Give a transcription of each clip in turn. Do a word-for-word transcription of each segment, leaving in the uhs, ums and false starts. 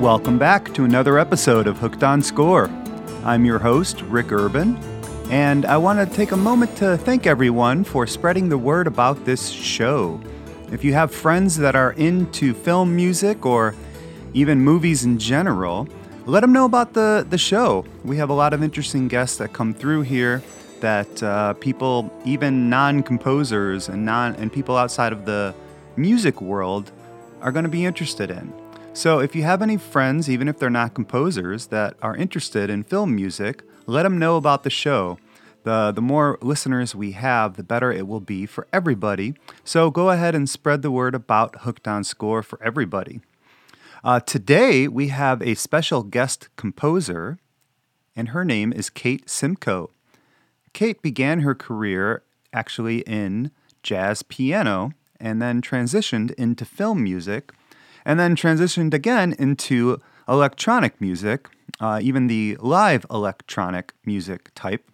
Welcome back to another episode of Hooked on Score. I'm your host, Rick Urban, and I want to take a moment to thank everyone for spreading the word about this show. If you have friends that are into film music or even movies in general, let them know about the, the show. We have a lot of interesting guests that come through here that uh, people, even non-composers and non and people outside of the music world, are going to be interested in. So if you have any friends, even if they're not composers, that are interested in film music, let them know about the show. The, the more listeners we have, the better it will be for everybody. So go ahead and spread the word about Hooked on Score for everybody. Uh, today, we have a special guest composer, and her name is Kate Simcoe. Kate began her career actually in jazz piano and then transitioned into film music, and then transitioned again into electronic music, uh, even the live electronic music type.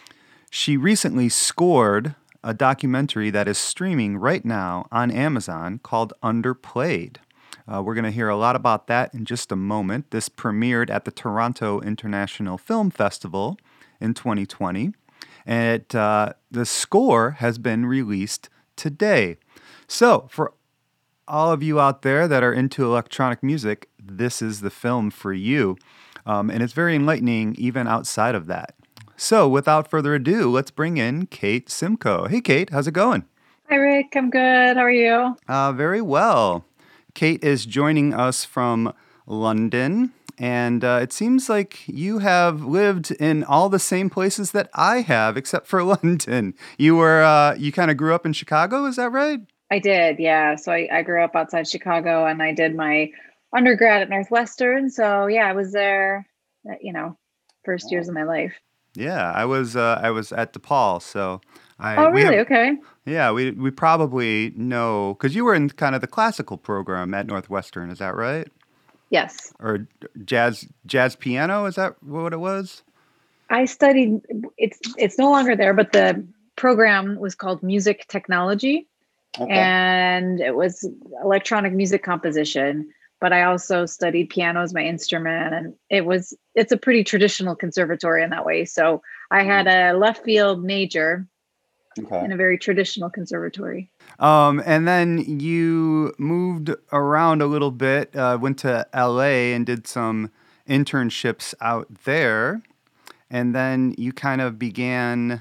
She recently scored a documentary that is streaming right now on Amazon called Underplayed. Uh, we're going to hear a lot about that in just a moment. This premiered at the Toronto International Film Festival in twenty twenty, and it, uh, the score has been released today. So, for all of you out there that are into electronic music, this is the film for you. Um, and it's very enlightening even outside of that. So without further ado, let's bring in Kate Simcoe. Hey, Kate, how's it going? Hi, Rick. I'm good. How are you? Uh, very well. Kate is joining us from London. And uh, it seems like you have lived in all the same places that I have, except for London. You were, uh, you kind of grew up in Chicago, is that right? I did, yeah. So I, I grew up outside Chicago and I did my undergrad at Northwestern. So yeah, I was there, uh, you know, first years of my life. Yeah, I was uh, I was at DePaul, so I Oh, we really? have Okay. yeah we we probably know because you were in kind of the classical program at Northwestern, is that right? Yes. Or jazz jazz piano, is that what it was? I studied, it's it's no longer there, but the program was called Music Technology. Okay. And it was electronic music composition, but I also studied piano as my instrument, and it was it's a pretty traditional conservatory in that way. So I had a left field major Okay. in a very traditional conservatory. Um, and then you moved around a little bit, uh, went to L A and did some internships out there, and then you kind of began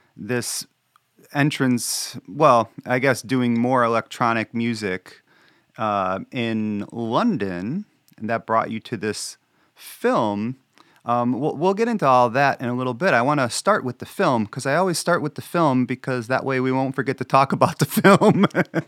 this entrance, well, I guess doing more electronic music uh, in London, and that brought you to this film. Um, we'll, we'll get into all that in a little bit. I want to start with the film because I always start with the film because that way we won't forget to talk about the film.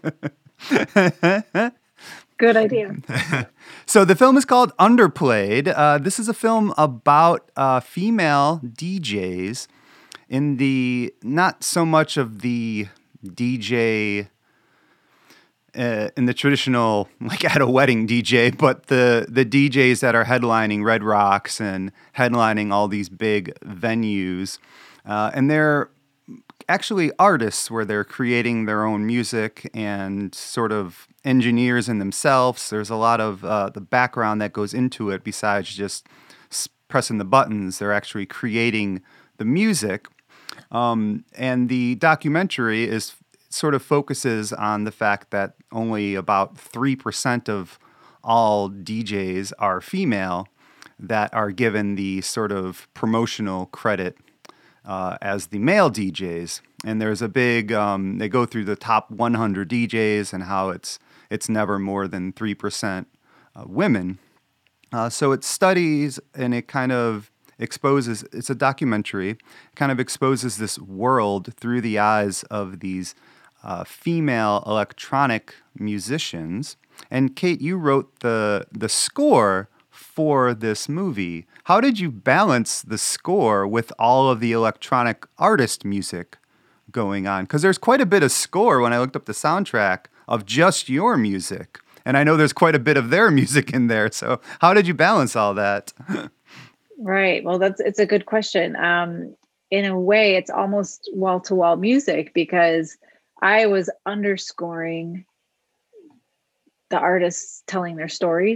Good idea. So the film is called Underplayed. Uh, this is a film about uh, female D Js in the, not so much of the D J uh, in the traditional, like at a wedding D J, but the, the D Js that are headlining Red Rocks and headlining all these big venues. Uh, and they're actually artists where they're creating their own music and sort of engineers in themselves. There's a lot of uh, the background that goes into it besides just pressing the buttons. They're actually creating the music. Um, and the documentary is sort of focuses on the fact that only about three percent of all D Js are female that are given the sort of promotional credit uh, as the male D Js. And there's a big, um, they go through the top one hundred D Js and how it's it's never more than three percent uh, women. Uh, so it studies and it kind of exposes, it's a documentary, kind of exposes this world through the eyes of these uh, female electronic musicians. And Kate, you wrote the the score for this movie. How did you balance the score with all of the electronic artist music going on? Because there's quite a bit of score when I looked up the soundtrack of just your music. And I know there's quite a bit of their music in there. So how did you balance all that? Right. Well, that's it's a good question. Um, in a way, it's almost wall to wall music because I was underscoring the artists telling their stories.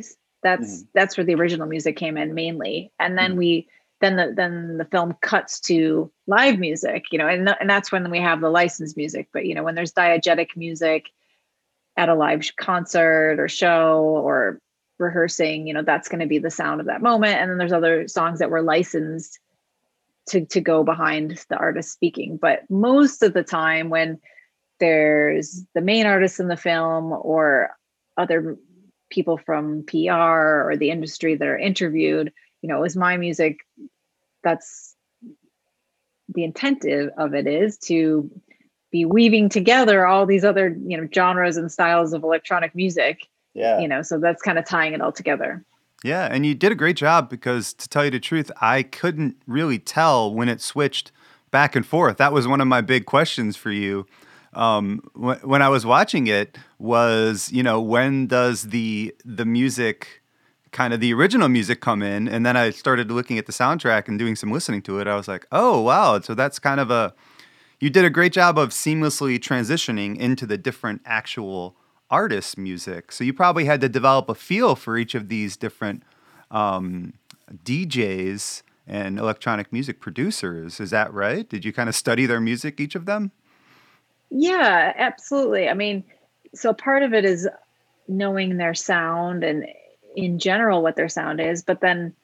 That's Mhm. that's where the original music came in mainly. And then Mhm. we then the then the film cuts to live music, you know, and th- and that's when we have the licensed music. But you know, when there's diegetic music at a live sh- concert or show or rehearsing, you know, that's going to be the sound of that moment. And then there's other songs that were licensed to to go behind the artist speaking. But most of the time when there's the main artist in the film or other people from P R or the industry that are interviewed, you know, is my music. That's the intent of it, is to be weaving together all these other, you know, genres and styles of electronic music, Yeah. you know, so that's kind of tying it all together. Yeah, and you did a great job because, to tell you the truth, I couldn't really tell when it switched back and forth. That was one of my big questions for you um, wh- when I was watching it. Was, you know, when does the the music, kind of the original music, come in? And then I started looking at the soundtrack and doing some listening to it. I was like, oh wow! So that's kind of a you did a great job of seamlessly transitioning into the different actual artists' music. So you probably had to develop a feel for each of these different um, D Js and electronic music producers. Is that right? Did you kind of study their music, each of them? Yeah, absolutely. I mean, so part of it is knowing their sound and in general what their sound is, but then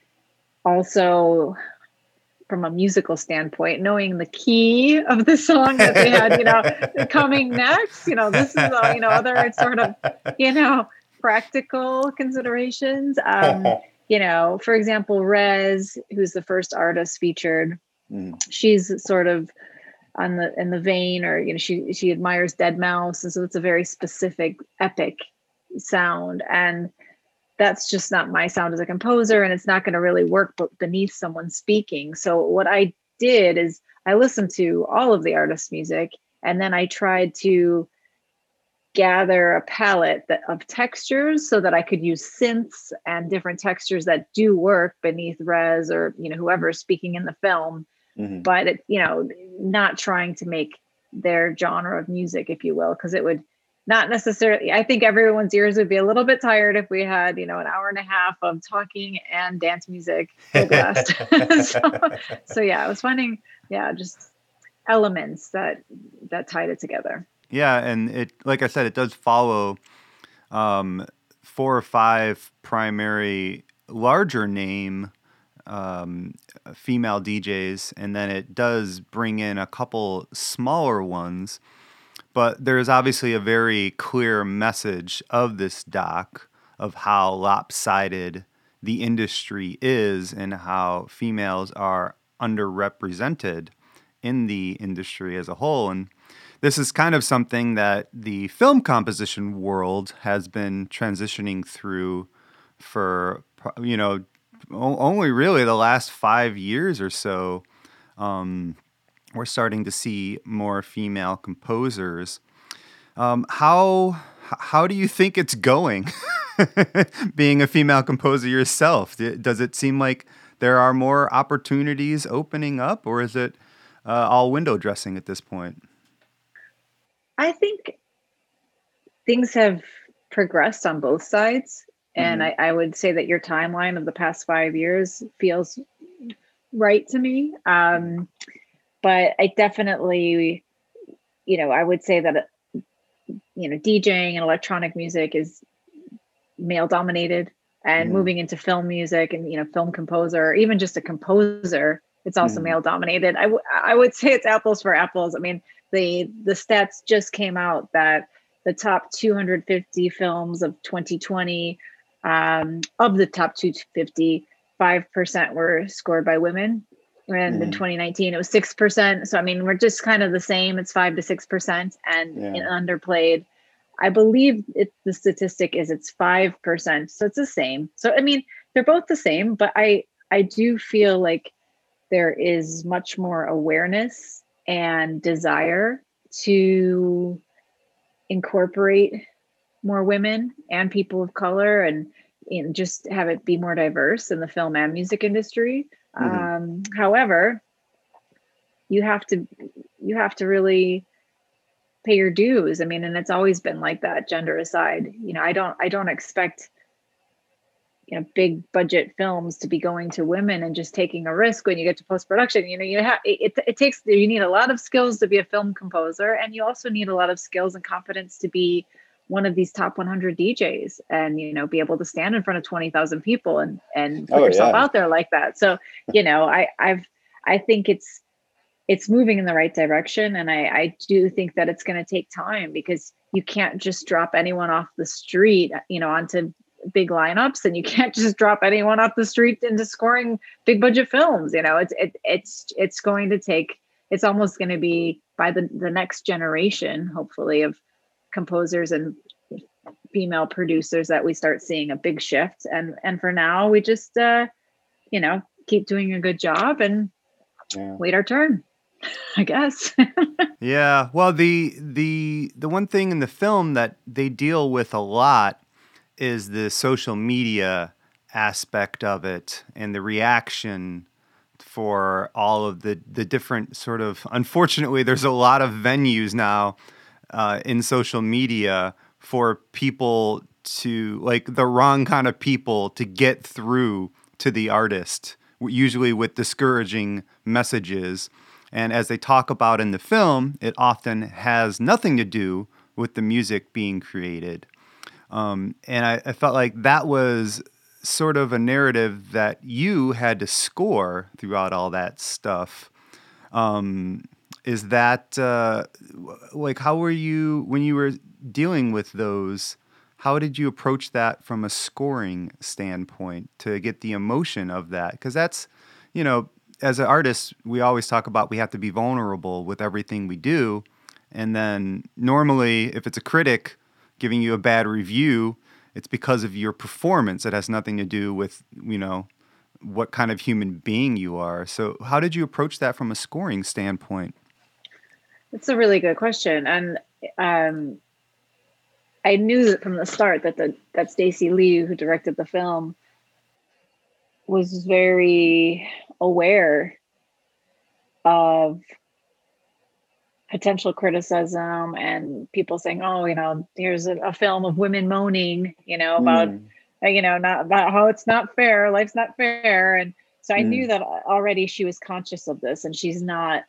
also from a musical standpoint, knowing the key of the song that they had, you know, coming next, you know, this is all, you know, other sort of, you know, practical considerations. Um, you know, for example, Rez, who's the first artist featured, Mhm. she's sort of on the in the vein, or you know, she she admires dead mouse, and so it's a very specific epic sound, and that's just not my sound as a composer, and it's not going to really work beneath someone speaking. So what I did is I listened to all of the artist's music, and then I tried to gather a palette that, of textures, so that I could use synths and different textures that do work beneath Rez or, you know, whoever's speaking in the film. Mhm. But it, you know, not trying to make their genre of music, if you will, because it would not necessarily, I think everyone's ears would be a little bit tired if we had, you know, an hour and a half of talking and dance music full blast. so, so yeah, I was finding, yeah, just elements that that tied it together. Yeah, and it, like I said, it does follow um, four or five primary larger name um, female D Js, and then it does bring in a couple smaller ones. But there is obviously a very clear message of this doc of how lopsided the industry is and how females are underrepresented in the industry as a whole. And this is kind of something that the film composition world has been transitioning through for, you know, only really the last five years or so. Um, we're starting to see more female composers. Um, how how do you think it's going? Being a female composer yourself, does it seem like there are more opportunities opening up, or is it uh, all window dressing at this point? I think things have progressed on both sides. And Mhm. I, I would say that your timeline of the past five years feels right to me. Um, but I definitely, you know, I would say that, you know, DJing and electronic music is male dominated, and Mhm. moving into film music and, you know, film composer, or even just a composer, it's also Mhm. male dominated. I, w- I would say it's apples for apples. I mean, the, the stats just came out that the top two hundred fifty films of twenty twenty, um, of the top two hundred fifty, five percent were scored by women. And in Mhm. twenty nineteen, it was six percent. So, I mean, we're just kind of the same. It's five to six percent. And in Yeah. underplayed, I believe it, the statistic is it's five percent. So it's the same. So, I mean, they're both the same, but I, I do feel like there is much more awareness and desire to incorporate more women and people of color, and, and just have it be more diverse in the film and music industry. Mhm. Um, however, you have to you have to really pay your dues. I mean, and it's always been like that, gender aside. You know, I don't I don't expect you know, big budget films to be going to women and just taking a risk when you get to post-production. You know, you have, it, it takes, you need a lot of skills to be a film composer. And you also need a lot of skills and confidence to be one of these top one hundred D Js and, you know, be able to stand in front of twenty thousand people and, and put Oh, yourself yeah. out there like that. So, you know, I, I've, I think it's, it's moving in the right direction. And I, I do think that it's going to take time because you can't just drop anyone off the street, you know, onto big lineups, and you can't just drop anyone off the street into scoring big budget films. You know, it's, it, it's, it's going to take, it's almost going to be by the, the next generation, hopefully, of composers and female producers that we start seeing a big shift. And, and for now we just, uh, you know, keep doing a good job and yeah. wait our turn, I guess. Yeah. Well, the, the, the one thing in the film that they deal with a lot is the social media aspect of it and the reaction for all of the, the different sort of, unfortunately, there's a lot of venues now uh, in social media for people to, like the wrong kind of people to get through to the artist, usually with discouraging messages. And as they talk about in the film, it often has nothing to do with the music being created. Um, and I, I felt like that was sort of a narrative that you had to score throughout all that stuff. Um, is that, uh, like, how were you, when you were dealing with those, how did you approach that from a scoring standpoint to get the emotion of that? Because that's, you know, as an artist, we always talk about we have to be vulnerable with everything we do. And then normally, if it's a critic giving you a bad review, it's because of your performance. It has nothing to do with, you know, what kind of human being you are. So how did you approach that from a scoring standpoint? It's a really good question. And um, I knew that from the start that the that Stacey Liu, who directed the film, was very aware of potential criticism and people saying, oh, you know, here's a, a film of women moaning, you know, about, mm. you know, not about how it's not fair, life's not fair. And so I mm. knew that already she was conscious of this, and she's not,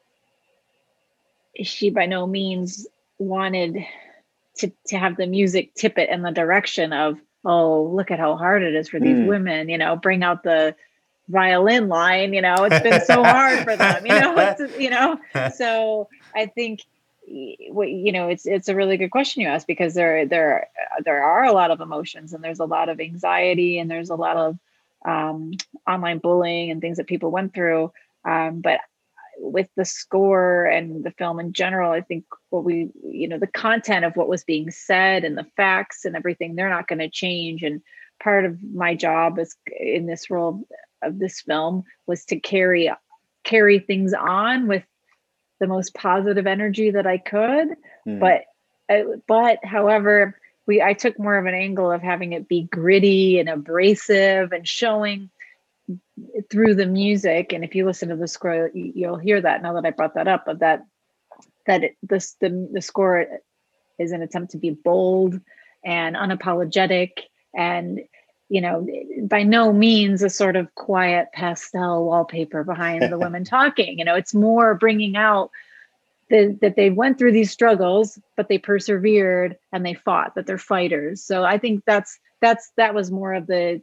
she by no means wanted to, to have the music tip it in the direction of, oh, look at how hard it is for these mm. women, you know, bring out the violin line, you know, it's been so hard for them, you know, it's, you know, so I think, you know, it's, it's a really good question you asked, because there, there, there are a lot of emotions, and there's a lot of anxiety, and there's a lot of um, online bullying and things that people went through. Um, but with the score and the film in general, I think what we, you know, the content of what was being said and the facts and everything, they're not going to change. And part of my job is in this role of this film was to carry, carry things on with the most positive energy that I could. Mm. But, but however, we, I took more of an angle of having it be gritty and abrasive and showing through the music. And if you listen to the score, you'll hear that now that I brought that up, of that, that it, this, the, the score is an attempt to be bold and unapologetic, and, you know, by no means a sort of quiet pastel wallpaper behind the women talking. You know, it's more bringing out the, that they went through these struggles, but they persevered and they fought, that they're fighters. So I think that's, that's, that was more of the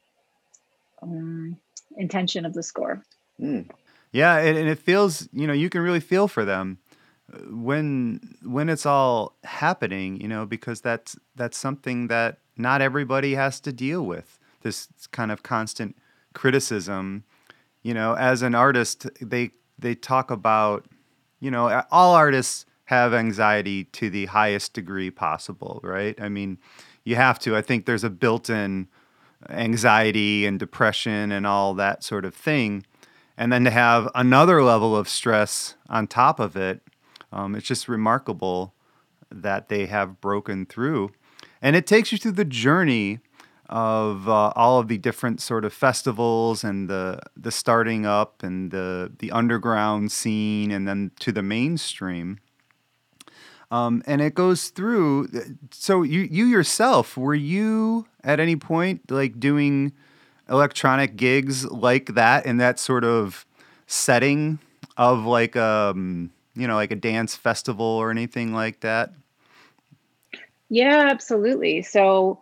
um, intention of the score. Mm. Yeah. And, and it feels, you know, you can really feel for them when, when it's all happening, you know, because that's, that's something that not everybody has to deal with, this kind of constant criticism. You know, as an artist, they they talk about, you know, all artists have anxiety to the highest degree possible, right? I mean, you have to. I think there's a built-in anxiety and depression and all that sort of thing. And then to have another level of stress on top of it, um, it's just remarkable that they have broken through. And it takes you through the journey of uh, all of the different sort of festivals and the the starting up and the the underground scene, and then to the mainstream. Um, and it goes through. So you you yourself, were you at any point like doing electronic gigs like that in that sort of setting of like um you know like a dance festival or anything like that? Yeah, absolutely. So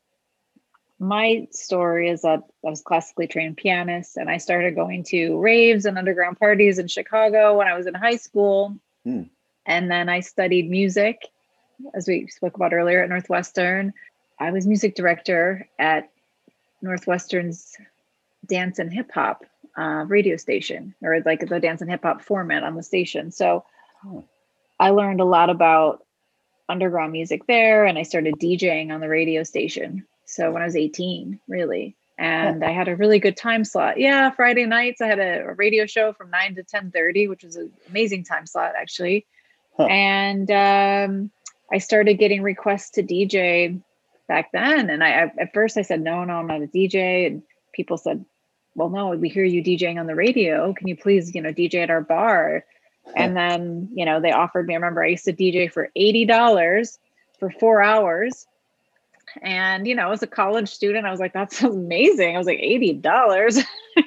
my story is that I was classically trained pianist and I started going to raves and underground parties in Chicago when I was in high school. Mm. And then I studied music, as we spoke about earlier, at Northwestern. I was music director at Northwestern's dance and hip hop uh, radio station, or like the dance and hip hop format on the station. So Oh. I learned a lot about underground music there, and I started DJing on the radio station. So when I was eighteen, really. And I had a really good time slot. Yeah, Friday nights I had a, a radio show from nine to ten thirty, which was an amazing time slot actually. Huh. And um, I started getting requests to D J back then. And I, I at first I said, no, no, I'm not a D J. And people said, well, no, we hear you DJing on the radio. Can you please, you know, D J at our bar? And then, you know, they offered me, I remember I used to D J for eighty dollars for four hours. And, you know, as a college student, I was like, that's amazing. I was like, eighty dollars.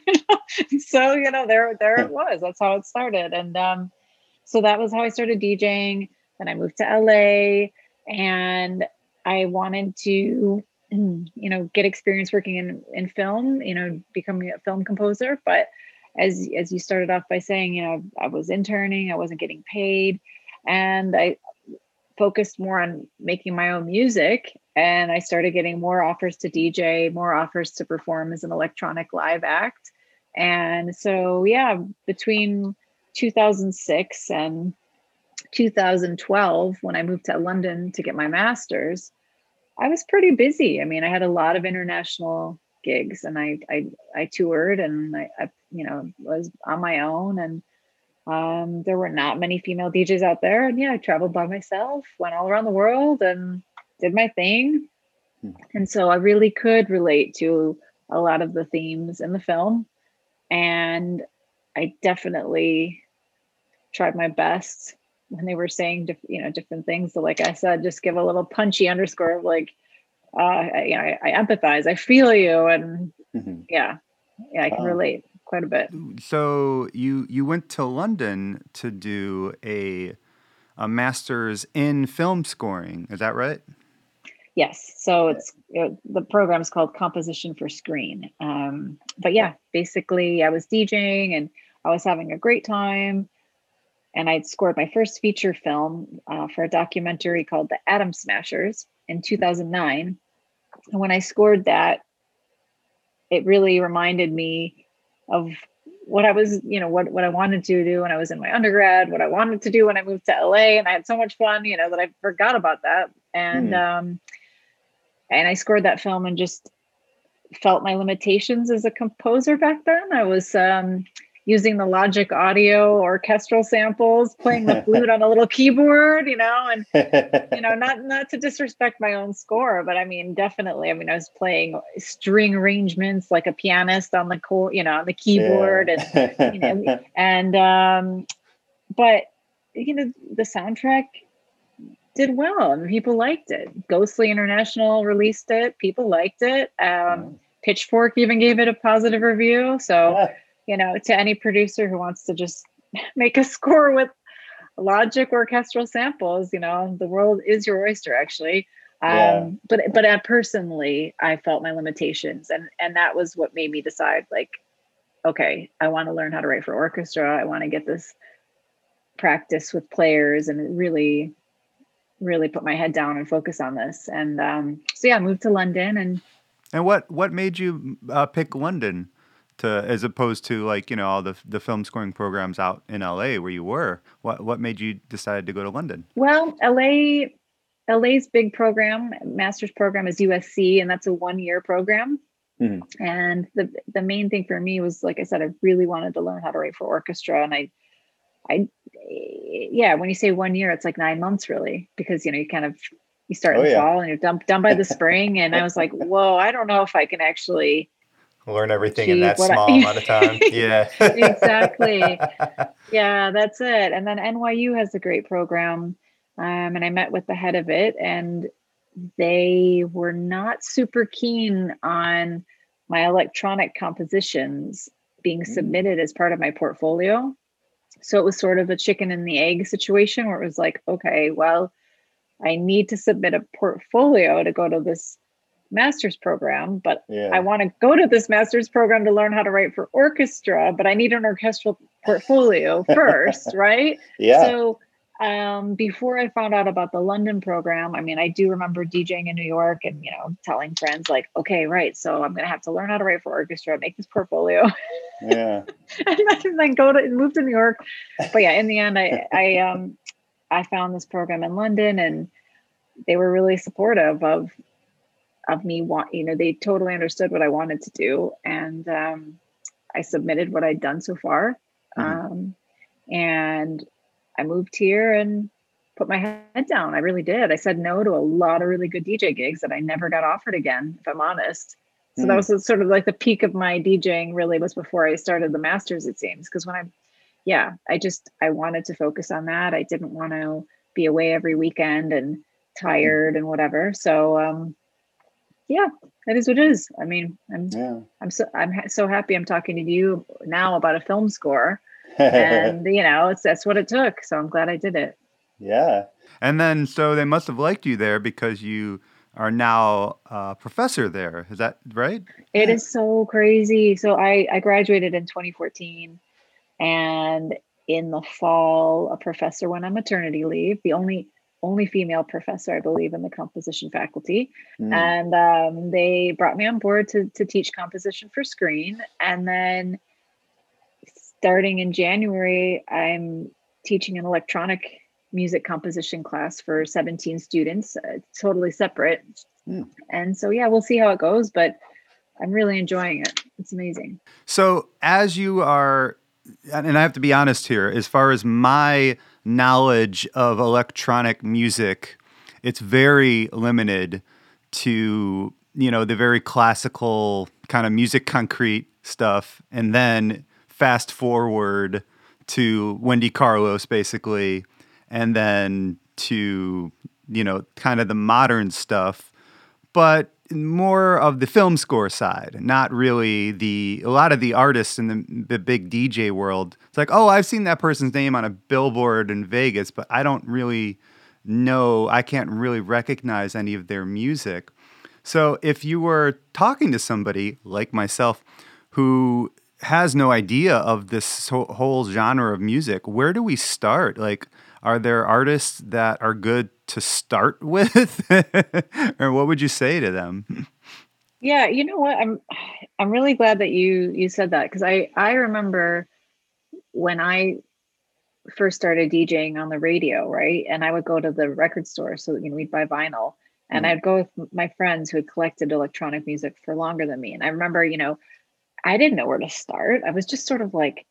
So, you know, there, there it was. That's how it started. And um, so that was how I started DJing. Then I moved to L A and I wanted to, you know, get experience working in, in film, you know, becoming a film composer. But as, as you started off by saying, you know, I was interning, I wasn't getting paid, and I focused more on making my own music. And I started getting more offers to D J, more offers to perform as an electronic live act. And so, yeah, between two thousand six and two thousand twelve, when I moved to London to get my master's, I was pretty busy. I mean, I had a lot of international gigs, and I I, I toured, and I, I you know was on my own, and um, there were not many female D Js out there. And yeah, I traveled by myself, went all around the world, and did my thing. Hmm. And so I really could relate to a lot of the themes in the film, and I definitely tried my best when they were saying, diff- you know, different things. So like I said, just give a little punchy underscore of like, uh, I, you know, I, I empathize, I feel you. And Mhm. yeah, yeah, I can Wow. relate quite a bit. So you you went to London to do a a master's in film scoring. Is that right? Yes. So it's, you know, the program is called Composition for Screen. Um, but yeah, basically I was DJing and I was having a great time. And I'd scored my first feature film uh, for a documentary called The Atom Smashers in two thousand nine. And when I scored that, it really reminded me of what I was, you know, what, what I wanted to do when I was in my undergrad, what I wanted to do when I moved to L A. And I had so much fun, you know, that I forgot about that. And, Mm. um, and I scored that film and just felt my limitations as a composer back then. I was um, using the Logic Audio orchestral samples, playing the flute on a little keyboard, you know, and you know, not not to disrespect my own score, but I mean, definitely. I mean, I was playing string arrangements like a pianist on the core, you know, on the keyboard, Yeah. and you know, and um, but you know, the soundtrack did well and people liked it. Ghostly International released it. People liked it. Um, Pitchfork even gave it a positive review. So, Yeah. you know, to any producer who wants to just make a score with Logic orchestral samples, you know, the world is your oyster, actually. Um, Yeah. But but I personally, I felt my limitations, and and that was what made me decide, like, okay, I want to learn how to write for orchestra. I want to get this practice with players and really really put my head down and focus on this. And um, so yeah, I moved to London. And And what what made you uh, pick London to as opposed to like you know all the the film scoring programs out in L A where you were? What what made you decide to go to London? well, L A L A's big program, master's program, is U S C, and that's a one year program. Mhm. And the the main thing for me was, like I said, I really wanted to learn how to write for orchestra. And I I yeah, when you say one year, it's like nine months really, because you know you kind of you start in Oh, the yeah. fall and you're done done by the spring. And I was like, whoa, I don't know if I can actually Learn everything in achieve that what small amount of time. I Yeah. exactly. Yeah, that's it. And then N Y U has a great program. Um, and I met with the head of it, and they were not super keen on my electronic compositions being submitted mm. as part of my portfolio. So it was sort of a chicken and the egg situation where it was like, okay, well, I need to submit a portfolio to go to this master's program, but yeah. I want to go to this master's program to learn how to write for orchestra, but I need an orchestral portfolio first, right? Yeah. So um, before I found out about the London program, I mean, I do remember DJing in New York and, you know, telling friends like, okay, right. So I'm going to have to learn how to write for orchestra, make this portfolio. Yeah. and then, then go to move to New York. But yeah, in the end, I, I, um, I found this program in London, and they were really supportive of, of me want, you know, they totally understood what I wanted to do. And, um, I submitted what I'd done so far. Mm-hmm. Um, and I moved here and put my head down. I really did. I said no to a lot of really good D J gigs that I never got offered again, if I'm honest. So mm. that was sort of like the peak of my DJing really was before I started the masters, it seems. Because when I, yeah, I just, I wanted to focus on that. I didn't want to be away every weekend and tired mm. and whatever. So, um, yeah, that is what it is. I mean, I'm, yeah. I'm so, I'm ha- so happy I'm talking to you now about a film score. And you know, it's that's what it took. So I'm glad I did it. Yeah. And then, so they must have liked you there because you are now a professor there. Is that right? It is so crazy. So I, I graduated in twenty fourteen, and in the fall, a professor went on maternity leave. The only only female professor, I believe, in the composition faculty. Mm. And um, they brought me on board to to teach composition for screen. And then starting in January, I'm teaching an electronic music composition class for seventeen students, uh, totally separate. Mm. And so, yeah, we'll see how it goes, but I'm really enjoying it. It's amazing. So as you are, and I have to be honest here, as far as my knowledge of electronic music, it's very limited to, you know, the very classical kind of music concrete stuff. And then fast forward to Wendy Carlos, basically, and then to, you know, kind of the modern stuff, but more of the film score side, not really the, a lot of the artists in the, the big D J world. It's like, oh, I've seen that person's name on a billboard in Vegas, but I don't really know, I can't really recognize any of their music. So if you were talking to somebody like myself who has no idea of this whole genre of music, where do we start? Like, are there artists that are good to start with? Or what would you say to them? Yeah, you know what? I'm I'm really glad that you you said that, because I, I remember when I first started DJing on the radio, right? And I would go to the record store, so you know, we'd buy vinyl, and mm. I'd go with my friends who had collected electronic music for longer than me. And I remember, you know, I didn't know where to start. I was just sort of like,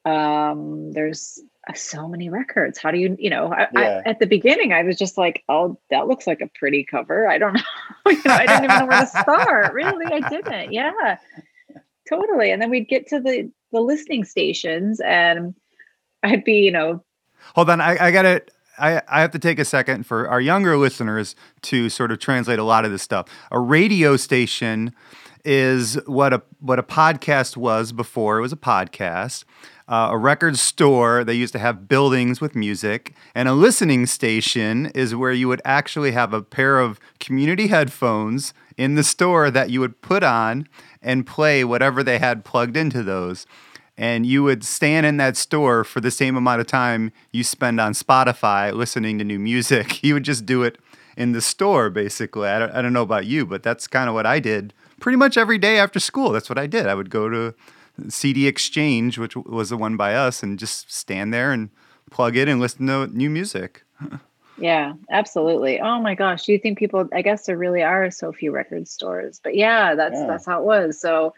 um, there's so many records. How do you, you know, I, yeah. I, at the beginning, I was just like, oh, that looks like a pretty cover. I don't know. you know, I didn't even know where to start. Really, I didn't. Yeah, totally. And then we'd get to the, the listening stations, and I'd be, you know. Hold on. I, I got to, I, I have to take a second for our younger listeners to sort of translate a lot of this stuff. A radio station is what a what a podcast was before it was a podcast. Uh, a record store, they used to have buildings with music, and a listening station is where you would actually have a pair of community headphones in the store that you would put on and play whatever they had plugged into those. And you would stand in that store for the same amount of time you spend on Spotify listening to new music. You would just do it in the store, basically. I don't, I don't know about you, but that's kind of what I did pretty much every day after school. That's what I did. I would go to C D Exchange, which was the one by us, and just stand there and plug it and listen to new music. Yeah, absolutely. Oh my gosh. Do you think people, I guess there really are so few record stores, but yeah, that's, yeah. that's how it was. So,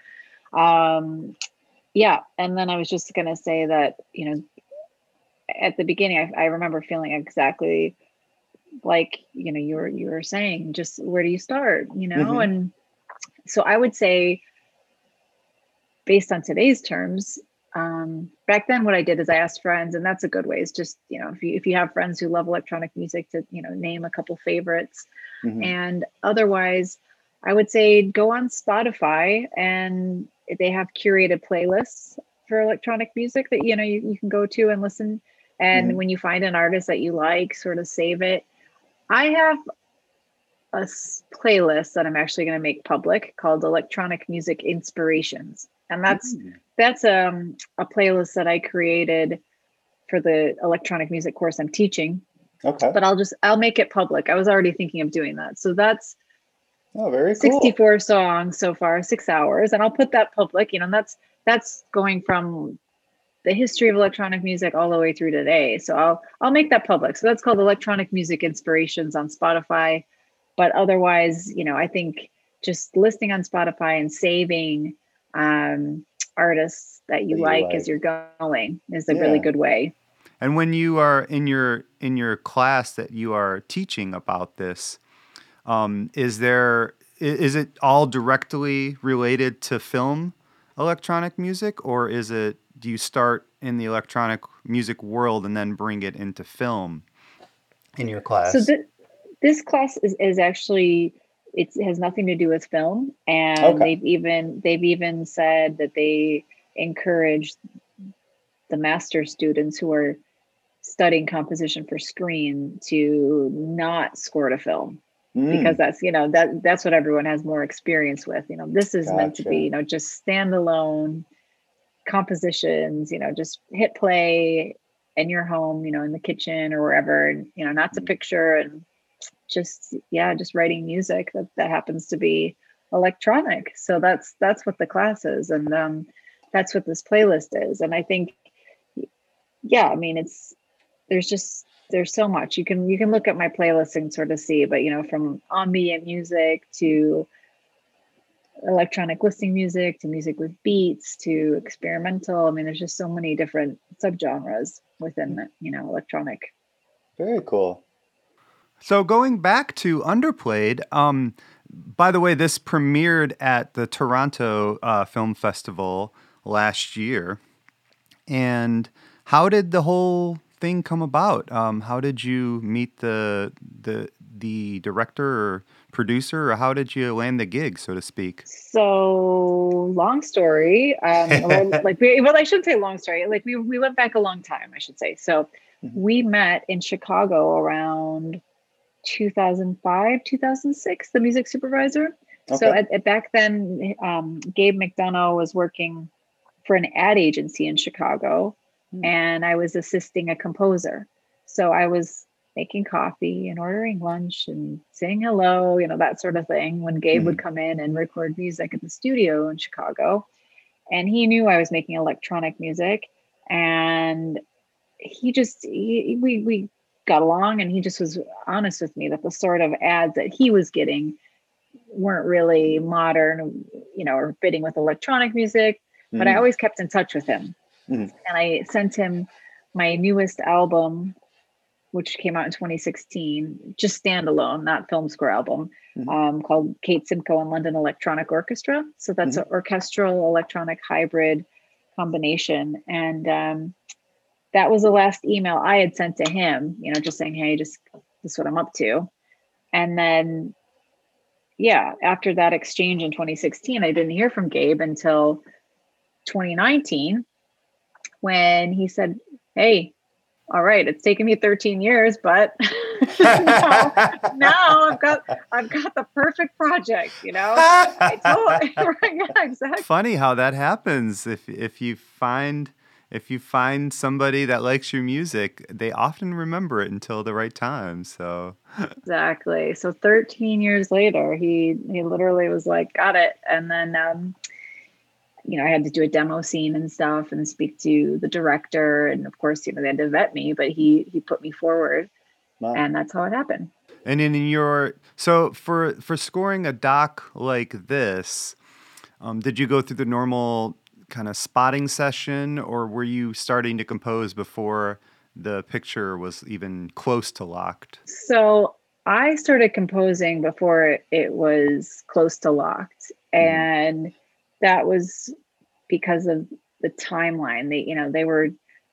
um, yeah. And then I was just going to say that, you know, at the beginning, I, I remember feeling exactly like, you know, you were, you were saying, just where do you start, you know? Mm-hmm. And so I would say, based on today's terms, um, back then what I did is I asked friends, and that's a good way, is just, you know, if you if you have friends who love electronic music, to, you know, name a couple favorites. Mm-hmm. And otherwise, I would say go on Spotify, and they have curated playlists for electronic music that, you know, you, you can go to and listen. And Mm-hmm. when you find an artist that you like, sort of save it. I have a s- playlist that I'm actually going to make public called Electronic Music Inspirations. And that's Mm. that's um, a playlist that I created for the electronic music course I'm teaching. Okay. But I'll just I'll make it public. I was already thinking of doing that. So that's Oh, very cool. sixty-four songs so far, six hours, and I'll put that public. You know, and that's that's going from the history of electronic music all the way through today. So I'll I'll make that public. So that's called Electronic Music Inspirations on Spotify. But otherwise, you know, I think just listing on Spotify and saving um, artists that you That you like, like. as you're going is a Yeah. really good way. And when you are in your in your class that you are teaching about this, um, is there i- is it all directly related to film electronic music, or is it do you start in the electronic music world and then bring it into film in your So class? th- this class is, is actually it's, it has nothing to do with film, and Okay. they've even they've even said that they encourage the master students who are studying composition for screen to not score to film, because Mm. that's, you know, that that's what everyone has more experience with. You know, this is meant to be, Gotcha. you know, just standalone compositions, you know, just hit play in your home, you know, in the kitchen or wherever, and, you know, not to Mm. picture, and just, yeah, just writing music that, that happens to be electronic. So that's that's what the class is, and um that's what this playlist is. And I think, yeah, I mean, it's there's just there's so much you can you can look at my playlist and sort of see, but, you know, from ambient music to electronic listening music to music with beats to experimental. I mean, there's just so many different subgenres within the, you know, electronic. Very cool. So going back to Underplayed, um, by the way, this premiered at the Toronto uh, Film Festival last year. And how did the whole thing come about? Um, how did you meet the the the director or producer, or how did you land the gig, so to speak? So long story, um, or like we, well, I shouldn't say long story. Like we we went back a long time, I should say. So Mhm. we met in Chicago around two thousand five, two thousand six, the music supervisor. So Okay. at, at back then, um, Gabe McDonough was working for an ad agency in Chicago, Hmm. and I was assisting a composer. So I was making coffee and ordering lunch and saying hello, you know, that sort of thing, when Gabe would Mhm. come in and record music at the studio in Chicago. And he knew I was making electronic music, and he just he, we we got along, and he just was honest with me that the sort of ads that he was getting weren't really modern, you know, or fitting with electronic music. But I Mm. always kept in touch with him, Mhm. and I sent him my newest album, which came out in twenty sixteen, just standalone, not film score album, Mhm. um, called Kate Simcoe and London Electronic Orchestra. So that's Mhm. an orchestral electronic hybrid combination. And um, that was the last email I had sent to him, you know, just saying, hey, just this is what I'm up to. And then, yeah, after that exchange in twenty sixteen, I didn't hear from Gabe until twenty nineteen, when he said, hey, all right, it's taken me thirteen years, but now, now I've got I've got the perfect project, you know. I told yeah, exactly. Funny how that happens. If if you find if you find somebody that likes your music, they often remember it until the right time. So Exactly. So thirteen years later, he he literally was like, got it. And then um, you know, I had to do a demo scene and stuff and speak to the director. And of course, you know, they had to vet me, but he he put me forward, Wow. and that's how it happened. and in your so for for scoring a doc like this, um, did you go through the normal kind of spotting session, or were you starting to compose before the picture was even close to locked? So I started composing before it was close to locked. Mhm. And that was because of the timeline. They, you know, they were,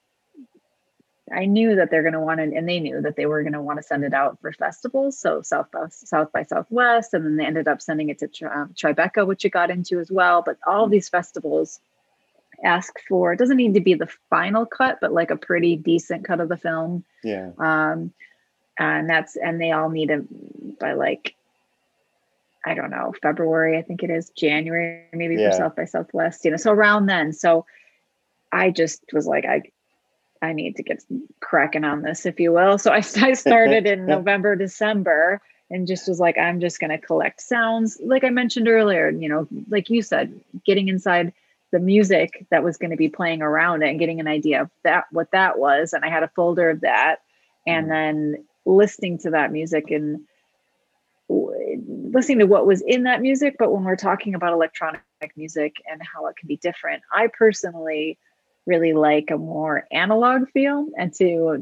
I knew that they're going to want to, and they knew that they were going to want to send it out for festivals. So South by, South by Southwest, and then they ended up sending it to Tri- Tribeca, which it got into as well. But all of these festivals ask for, it doesn't need to be the final cut, but like a pretty decent cut of the film. Yeah. Um, and that's, and they all need it by like, I don't know, February, I think it is, January, maybe Yeah. for South by Southwest, you know, so around then. So I just was like, I, I need to get cracking on this, if you will. So I, I started in November, December, and just was like, I'm just going to collect sounds. Like I mentioned earlier, you know, like you said, getting inside the music that was going to be playing around it and getting an idea of that, what that was. And I had a folder of that, and Mm. then listening to that music and listening to what was in that music. But when we're talking about electronic music and how it can be different, I personally really like a more analog feel. And to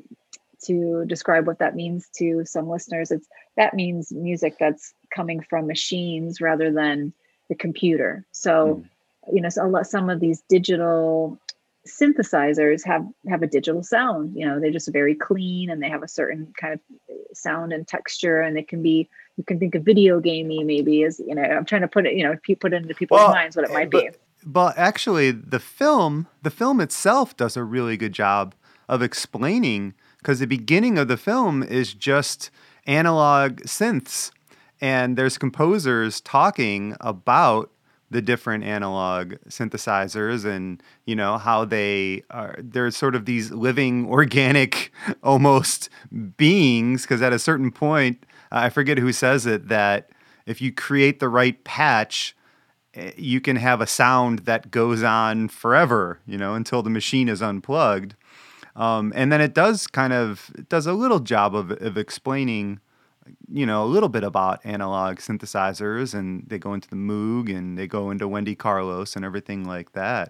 to describe what that means to some listeners, it's that means music that's coming from machines rather than the computer. So, Mm. you know, so a lot, some of these digital synthesizers have have a digital sound. You know, they're just very clean, and they have a certain kind of sound and texture, and it can be, you can think of video gamey maybe as, you know, I'm trying to put it, you know, pe- put it into people's Well, minds what it might but, be. But actually, the film, the film itself does a really good job of explaining, because the beginning of the film is just analog synths, and there's composers talking about the different analog synthesizers and, you know, how they are, they're sort of these living, organic, almost beings, because at a certain point, I forget who says it, that if you create the right patch, you can have a sound that goes on forever, you know, until the machine is unplugged. Um, and then it does kind of, it does a little job of, of explaining, you know, a little bit about analog synthesizers, and they go into the Moog and they go into Wendy Carlos and everything like that.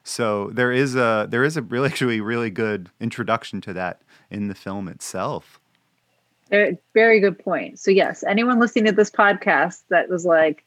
So there is a, there is a really, actually really good introduction to that in the film itself. Very, very good point. So yes, anyone listening to this podcast that was like,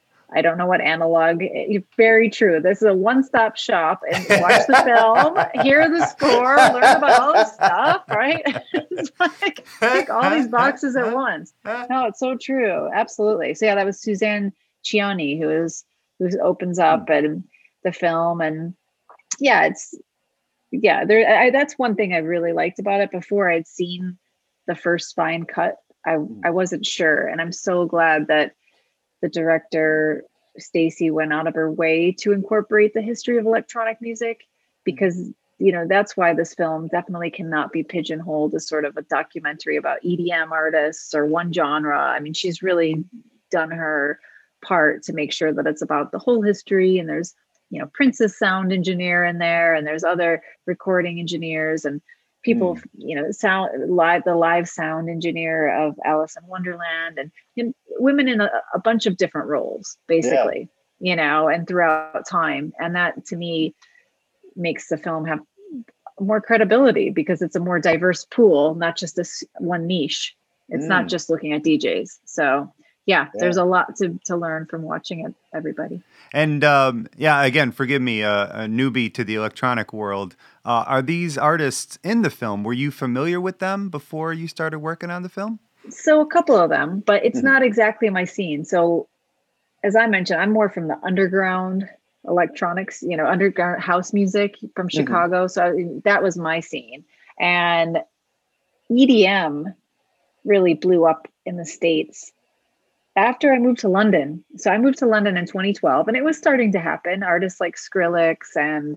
I don't know what analog, very true. This is a one-stop shop, and watch the film, hear the score, learn about all this stuff, right? It's like, tick all these boxes at once. No, it's so true. Absolutely. So yeah, that was Suzanne Ciani, who is, who opens up and the film. And yeah, it's, yeah, there, I, that's one thing I really liked about it. Before I'd seen the first fine cut, I, I wasn't sure. And I'm so glad that the director, Stacy, went out of her way to incorporate the history of electronic music, because, you know, that's why this film definitely cannot be pigeonholed as sort of a documentary about E D M artists or one genre. I mean, she's really done her part to make sure that it's about the whole history. And there's, you know, Prince's sound engineer in there, and there's other recording engineers and people, mm. you know, sound live, the live sound engineer of Alice in Wonderland, and, and women in a, a bunch of different roles, basically, yeah. you know, and throughout time. And that to me makes the film have more credibility, because it's a more diverse pool, not just this one niche. It's mm. not just looking at D Js. So yeah, yeah, there's a lot to, to learn from watching it, everybody. And um, yeah, again, forgive me, uh, a newbie to the electronic world. Uh, are these artists in the film? Were you familiar with them before you started working on the film? So a couple of them, but it's mm-hmm. not exactly my scene. So as I mentioned, I'm more from the underground electronics, you know, underground house music from Chicago. Mm-hmm. So that was my scene. And E D M really blew up in the States after I moved to London. So I moved to London in twenty twelve, and it was starting to happen. Artists like Skrillex and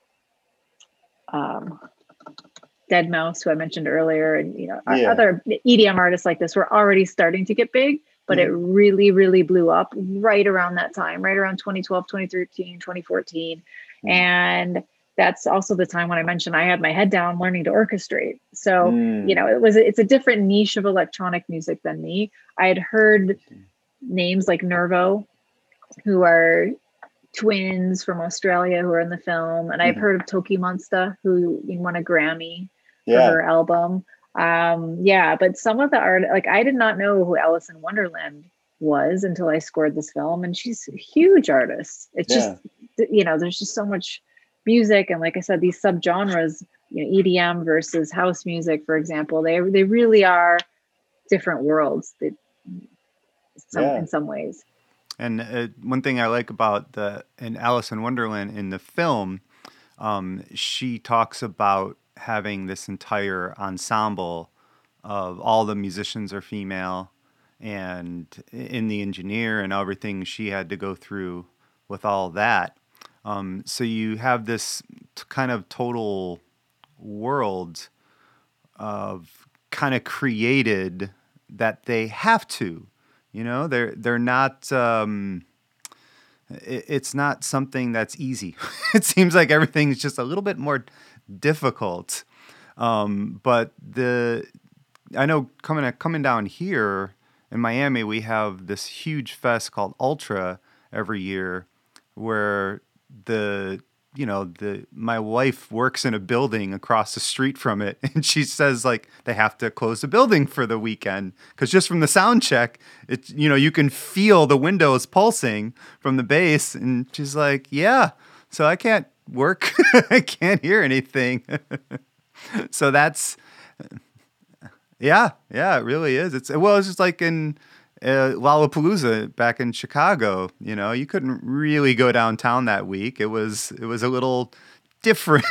um, deadmau five, who I mentioned earlier, and, you know, yeah. other E D M artists like this were already starting to get big, but mm-hmm. it really, really blew up right around that time, right around twenty twelve, twenty thirteen, twenty fourteen. Mm-hmm. And that's also the time when I mentioned I had my head down learning to orchestrate. So, mm. you know, it was, it's a different niche of electronic music than me. I had heard names like Nervo, who are twins from Australia who are in the film. And mm-hmm. I've heard of Toki Monsta, who won a Grammy yeah. for her album. Um, yeah, but some of the art, like I did not know who Alice in Wonderland was until I scored this film. And she's a huge artist. It's yeah. just, you know, there's just so much music. And like I said, these subgenres, you know, E D M versus house music, for example, they they really are different worlds. They, some Yeah. in some ways. And uh, one thing I like about the in Alice in Wonderland in the film, um, she talks about having this entire ensemble of all the musicians are female, and in the engineer and everything she had to go through with all that. Um, so you have this t- kind of total world of kind of created that they have to, you know, they're they're not. Um, it, it's not something that's easy. It seems like everything's just a little bit more difficult. Um, but the I know coming coming down here in Miami, we have this huge fest called Ultra every year, where the you know the my wife works in a building across the street from it, and she says like they have to close the building for the weekend because just from the sound check, it you know you can feel the windows pulsing from the bass, and she's like, yeah, so I can't work, I can't hear anything. So that's yeah, yeah, it really is. It's well, it's just like in uh, Lollapalooza back in Chicago. You know, you couldn't really go downtown that week. It was it was a little different.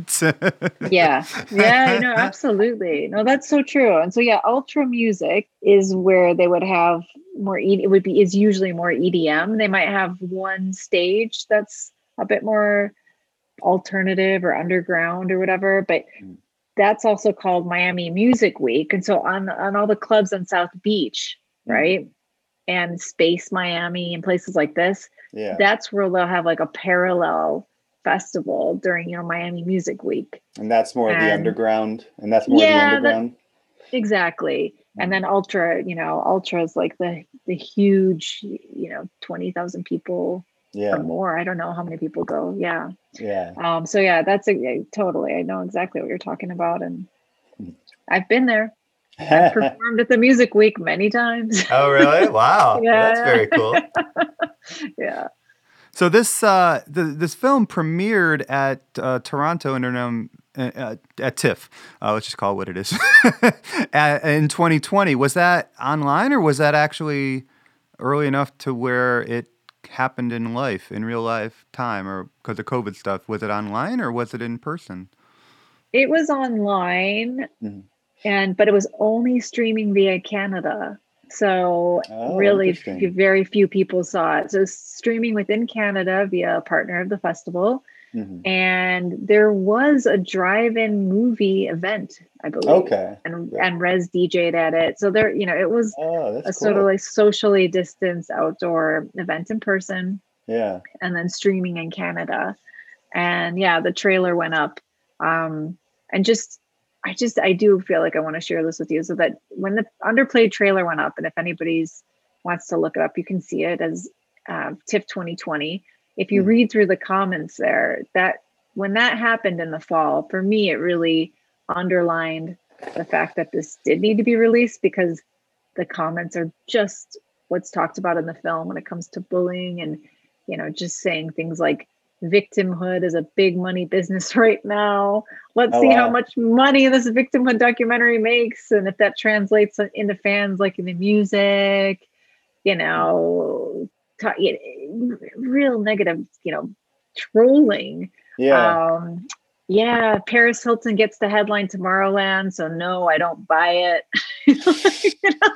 Yeah, yeah, no, absolutely. No, that's so true. And so yeah, ultra music is where they would have more. E- it would be is usually more E D M. They might have one stage that's a bit more alternative or underground or whatever, but that's also called Miami Music Week. And so on on all the clubs on South Beach, right, mm. and Space Miami and places like this, yeah, that's where they'll have like a parallel festival during, you know, Miami Music Week. And that's more and, the underground. And that's more yeah, the underground. That, exactly. Mm. And then Ultra, you know, Ultra is like the the huge, you know, twenty thousand people. Yeah. Or more. I don't know how many people go. Yeah. Yeah. Um, so yeah, that's a, a totally, I know exactly what you're talking about. And I've been there. I've performed at the Music Week many times. Oh, really? Wow. Yeah. Well, that's very cool. Yeah. So this, uh, the, this film premiered at uh, Toronto International uh, at TIFF. Uh, let's just call it what it is. at, in twenty twenty. Was that online or was that actually early enough to where it happened in life, in real life time, or because of COVID stuff? Was it online or was it in person? It was online, mm-hmm. and but it was only streaming via Canada. So oh, really few, very few people saw it. So streaming within Canada via a partner of the festival. Mm-hmm. And there was a drive-in movie event, I believe. Okay. And yeah. and Rez D J'd at it. So there, you know, it was oh, a cool. sort of like socially distanced outdoor event in person. Yeah. And then streaming in Canada. And yeah, the trailer went up. Um, and just I just I do feel like I want to share this with you so that when the underplayed trailer went up, and if anybody's wants to look it up, you can see it as uh, TIFF twenty twenty. If you mm. read through the comments there, that when that happened in the fall, for me, it really underlined the fact that this did need to be released, because the comments are just what's talked about in the film when it comes to bullying, and, you know, just saying things like victimhood is a big money business right now. Let's oh, see wow. how much money this victimhood documentary makes. And if that translates into fans like in the music, you know, t- real negative, you know, trolling. Yeah. Um, yeah. Paris Hilton gets the headline Tomorrowland. So no, I don't buy it. you know?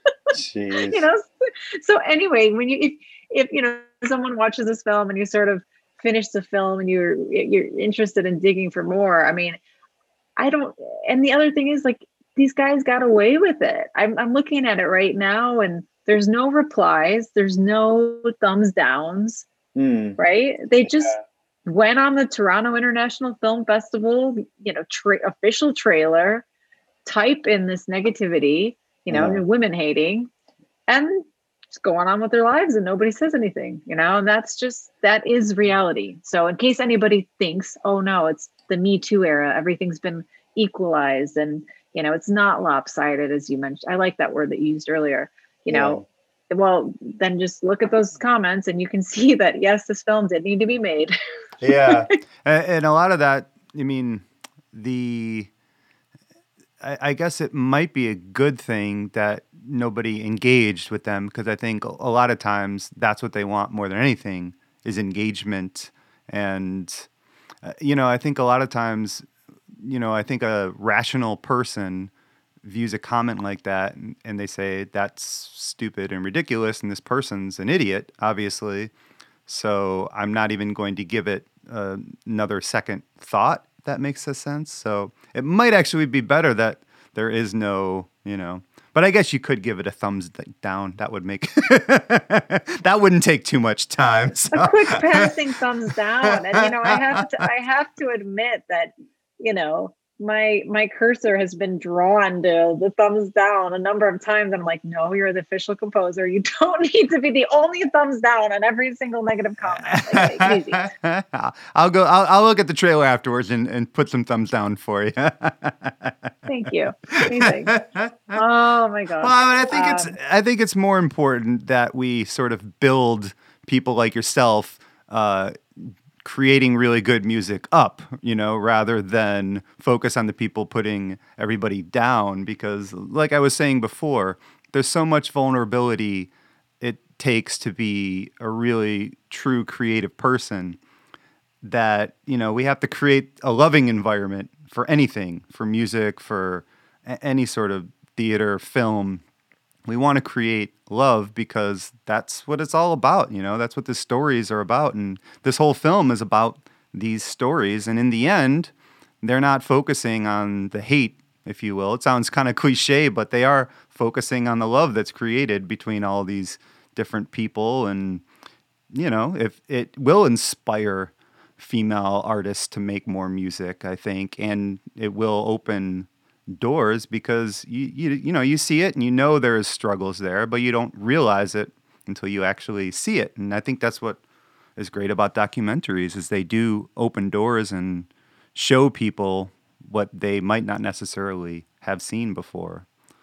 Jeez. You know, so anyway, when you, if, if, you know, someone watches this film and you sort of finish the film and you're, you're interested in digging for more, I mean, I don't, and the other thing is like, these guys got away with it. I'm, I'm looking at it right now and there's no replies. There's no thumbs downs, mm. right? They just yeah. went on the Toronto International Film Festival, you know, tra- official trailer, type in this negativity, you know, yeah. women hating, and just going on with their lives and nobody says anything, you know, and that's just, that is reality. So in case anybody thinks, oh no, it's the Me Too era, everything's been equalized and, you know, it's not lopsided, as you mentioned. I like that word that you used earlier. You know, yeah. well, then just look at those comments and you can see that, yes, this film did need to be made. Yeah. And, and a lot of that, I mean, the, I, I guess it might be a good thing that nobody engaged with them because I think a a lot of times that's what they want more than anything is engagement. And, uh, you know, I think a lot of times, you know, I think a rational person views a comment like that and, and they say that's stupid and ridiculous and this person's an idiot, obviously. So I'm not even going to give it uh, another second thought. If that makes a sense. So it might actually be better that there is no, you know. But I guess you could give it a thumbs d- down. That would make that wouldn't take too much time. So. A quick passing thumbs down. And you know, I have to I have to admit that, you know, my my cursor has been drawn to the thumbs down a number of times. I'm like, no, you're the official composer. You don't need to be the only thumbs down on every single negative comment. Like, like, easy. I'll go. I'll, I'll look at the trailer afterwards and, and put some thumbs down for you. Thank you. Amazing. Oh my god. Well, I, mean, I think Um, it's. I think it's more important that we sort of build people like yourself. Uh, creating really good music up, you know, rather than focus on the people putting everybody down. Because like I was saying before, there's so much vulnerability it takes to be a really true creative person that, you know, we have to create a loving environment for anything, for music, for a- any sort of theater, film. We want to create love because that's what it's all about, you know, that's what the stories are about. And this whole film is about these stories. And in the end, they're not focusing on the hate, if you will. It sounds kind of cliche, but they are focusing on the love that's created between all these different people. And, you know, if it will inspire female artists to make more music, I think, and it will open doors because you, you you know you see it and you know there is struggles there, but you don't realize it until you actually see it. And I think that's what is great about documentaries is they do open doors and show people what they might not necessarily have seen before.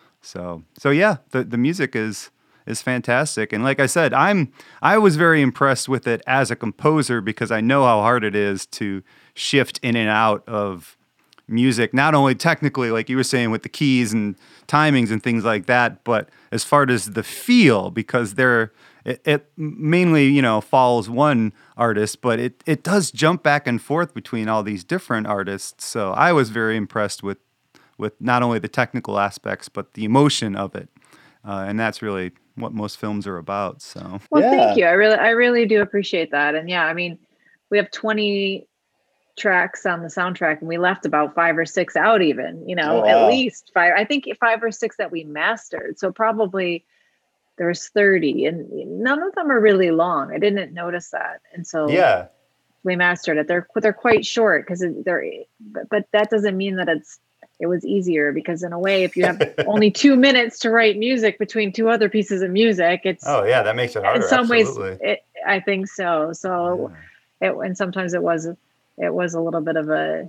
So so yeah, the the music is is fantastic. And like I said, I'm I was very impressed with it as a composer because I know how hard it is to shift in and out of music, not only technically, like you were saying, with the keys and timings and things like that, but as far as the feel, because they're it, it mainly, you know, follows one artist, but it it does jump back and forth between all these different artists. So I was very impressed with with not only the technical aspects, but the emotion of it, uh, and that's really what most films are about. So Well, Yeah. thank you. I really, I really do appreciate that. And yeah, I mean, we have twenty tracks on the soundtrack, and we left about five or six out. Even, you know, Oh, at wow. least five. I think five or six that we mastered. So probably there's thirty, and none of them are really long. I didn't notice that, and so yeah, we mastered it. They're they're quite short because they're, but, but that doesn't mean that it's it was easier, because in a way, if you have only two minutes to write music between two other pieces of music, it's oh yeah, that makes it in harder. some ways, Absolutely. it, I think so. So it, and sometimes it was it was a little bit of a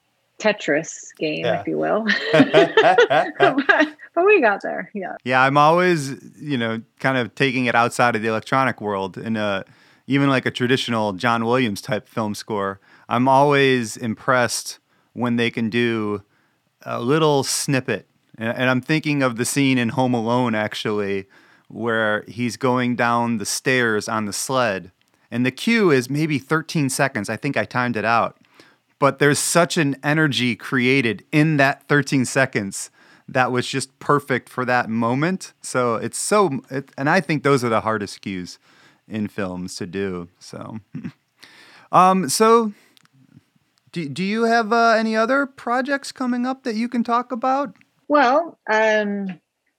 Tetris game, Yeah. if you will. Yeah. but, but we got there. Yeah. Yeah, I'm always, you know, kind of taking it outside of the electronic world, and uh, even like a traditional John Williams type film score. I'm always impressed when they can do a little snippet, and, and I'm thinking of the scene in Home Alone actually, where he's going down the stairs on the sled, and the cue is maybe thirteen seconds. I think I timed it out, but there's such an energy created in that thirteen seconds that was just perfect for that moment. So it's so, it, and I think those are the hardest cues in films to do. So, um, so do, do you have uh, any other projects coming up that you can talk about? Well, um,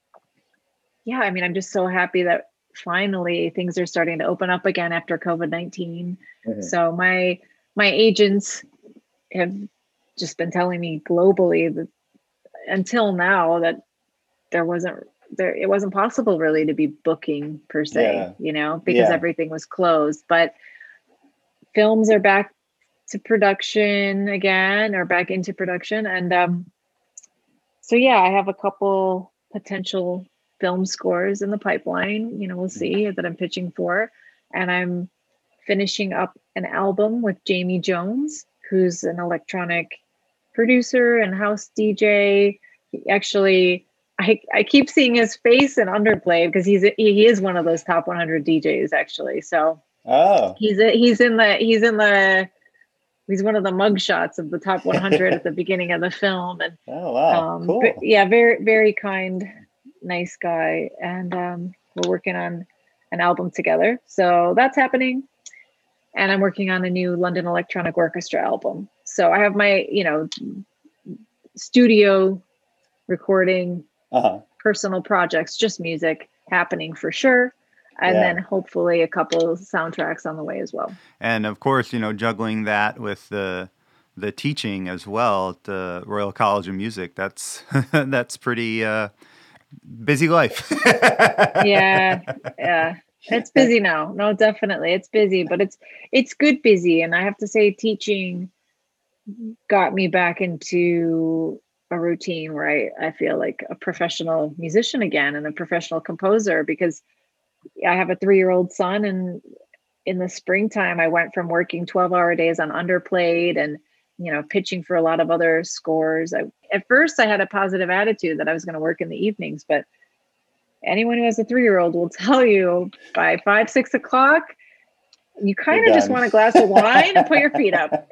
yeah, I mean, I'm just so happy that finally things are starting to open up again after COVID nineteen. Mhm. So my my agents have just been telling me globally that until now that there wasn't there it wasn't possible really to be booking per se, Yeah. you know, because Yeah. everything was closed. But films are back to production again, or back into production. And um, so, yeah, I have a couple potential film scores in the pipeline, you know, we'll see, that I'm pitching for. And I'm finishing up an album with Jamie Jones, who's an electronic producer and house D J. He actually, I, I keep seeing his face in Underplay because he's he is one of those top one hundred D Js actually. So Oh, he's a, he's in the he's in the he's one of the mug shots of the top one hundred at the beginning of the film. And oh wow, um, cool. but yeah, very very kind, nice guy, and um, we're working on an album together. So that's happening. And I'm working on a new London Electronic Orchestra album. So I have my, you know, studio recording, Uh-huh. personal projects, just music happening for sure. And Yeah. then hopefully a couple of soundtracks on the way as well. And of course, you know, juggling that with the the teaching as well at the Royal College of Music. That's that's pretty uh, busy life. Yeah, yeah. It's busy now. No, definitely. It's busy, but it's it's good busy. And I have to say teaching got me back into a routine where I, I feel like a professional musician again and a professional composer, because I have a three-year-old son, and in the springtime I went from working twelve hour days on Underplayed and, you know, pitching for a lot of other scores. I, at first I had a positive attitude that I was going to work in the evenings, but anyone who has a three-year-old will tell you by five, six o'clock, you kind of You're just done. want a glass of wine and put your feet up.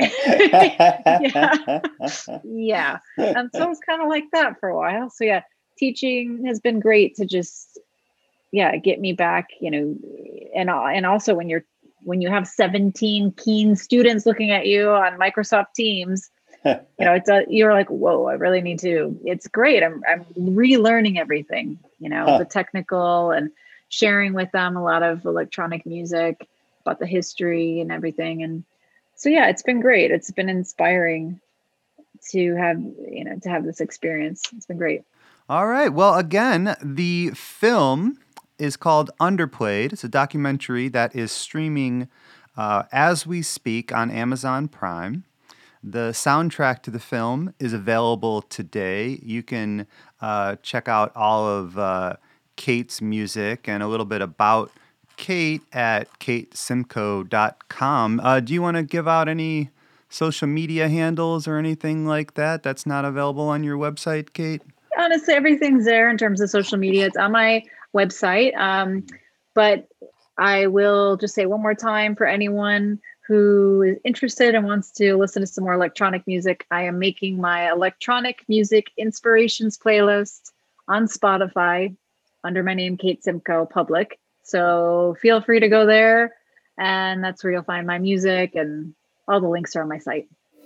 yeah. Yeah. And so it's kind of like that for a while. So yeah, teaching has been great to just, yeah, get me back, you know, and, and also when you're, when you have seventeen keen students looking at you on Microsoft Teams, you know, it's a, you're like, whoa, I really need to, it's great. I'm, I'm relearning everything, you know, Huh. the technical, and sharing with them a lot of electronic music, about the history and everything. And so, yeah, it's been great. It's been inspiring to have, you know, to have this experience. It's been great. All right. Well, again, the film is called Underplayed. It's a documentary that is streaming uh, as we speak on Amazon Prime. The soundtrack to the film is available today. You can uh, check out all of uh, Kate's music and a little bit about Kate at kate simcoe dot com. Uh, do you want to give out any social media handles or anything like that that's not available on your website, Kate? Honestly, everything's there in terms of social media. It's on my website. Um, but I will just say one more time for anyone who is interested and wants to listen to some more electronic music, I am making my electronic music inspirations playlist on Spotify under my name, Kate Simcoe Public. So feel free to go there, and that's where you'll find my music, and all the links are on my site.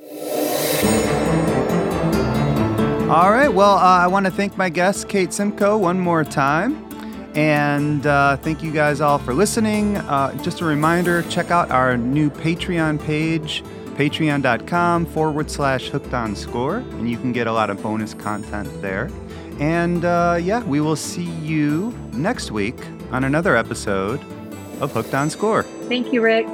All right. Well, uh, I want to thank my guest, Kate Simcoe, one more time. And uh, thank you guys all for listening. Uh, just a reminder, check out our new Patreon page, patreon.com forward slash hooked on score, and you can get a lot of bonus content there. And uh, yeah, we will see you next week on another episode of Hooked on Score. Thank you, Rick.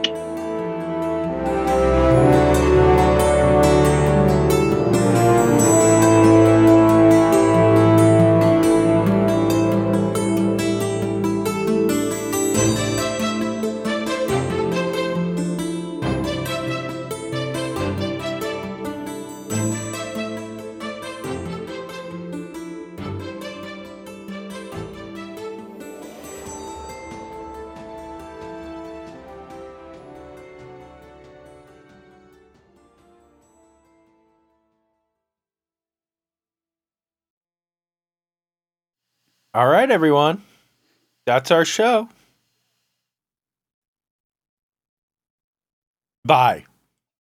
All right, everyone. That's our show. Bye.